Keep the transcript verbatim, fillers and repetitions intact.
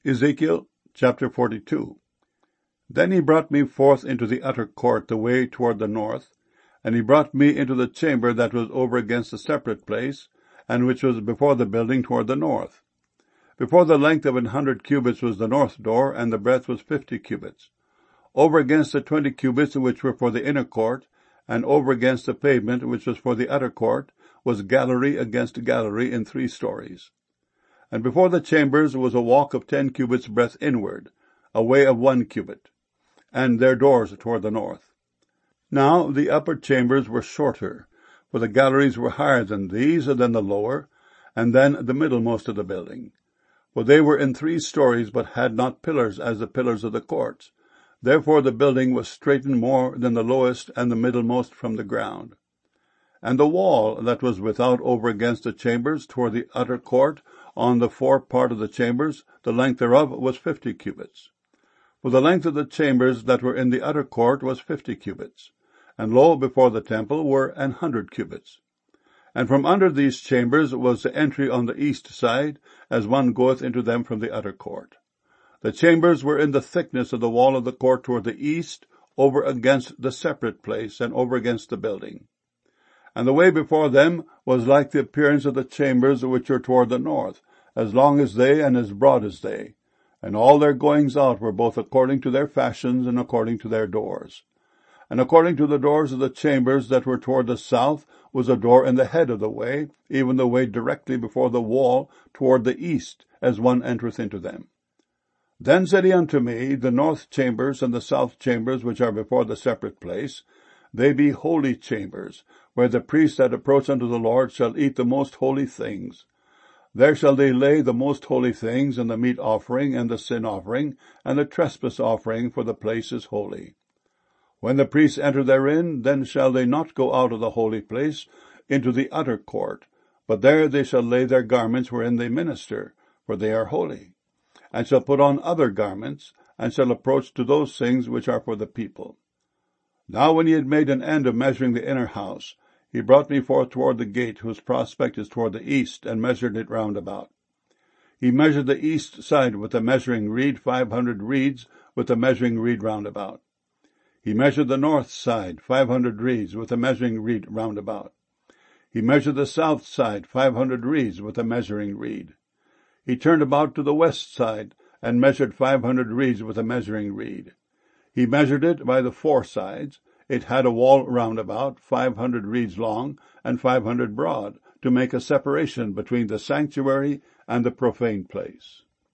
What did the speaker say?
Ezekiel chapter forty-two. Then he brought me forth into the utter court the way toward the north, and he brought me into the chamber that was over against the separate place, and which was before the building toward the north. Before the length of an hundred cubits was the north door, and the breadth was fifty cubits. Over against the twenty cubits which were for the inner court, and over against the pavement which was for the utter court, was gallery against gallery in three stories. And before the chambers was a walk of ten cubits breadth inward, a way of one cubit, and their doors toward the north. Now the upper chambers were shorter, for the galleries were higher than these, and then the lower, and then the middlemost of the building. For they were in three stories, but had not pillars as the pillars of the courts. Therefore the building was straitened more than the lowest and the middlemost from the ground. And the wall that was without over against the chambers toward the utter court, on the fore part of the chambers, the length thereof was fifty cubits. For the length of the chambers that were in the utter court was fifty cubits, and lo, before the temple were an hundred cubits. And from under these chambers was the entry on the east side, as one goeth into them from the utter court. The chambers were in the thickness of the wall of the court toward the east, over against the separate place, and over against the building. And the way before them was like the appearance of the chambers which are toward the north, as long as they and as broad as they. And all their goings out were both according to their fashions and according to their doors. And according to the doors of the chambers that were toward the south was a door in the head of the way, even the way directly before the wall toward the east, as one entereth into them. Then said he unto me, The north chambers and the south chambers which are before the separate place, they be holy chambers, where the priests that approach unto the Lord shall eat the most holy things. There shall they lay the most holy things, and the meat offering, and the sin offering, and the trespass offering, for the place is holy. When the priests enter therein, then shall they not go out of the holy place into the utter court, but there they shall lay their garments wherein they minister, for they are holy, and shall put on other garments, and shall approach to those things which are for the people. Now when he had made an end of measuring the inner house, he brought me forth toward the gate, whose prospect is toward the east, and measured it round about. He measured the east side with a measuring reed, five hundred reeds, with a measuring reed round about. He measured the north side, five hundred reeds, with a measuring reed round about. He measured the south side, five hundred reeds, with a measuring reed. He turned about to the west side, and measured five hundred reeds with a measuring reed. He measured it by the four sides. It had a wall round about, five hundred reeds long, and five hundred broad, to make a separation between the sanctuary and the profane place.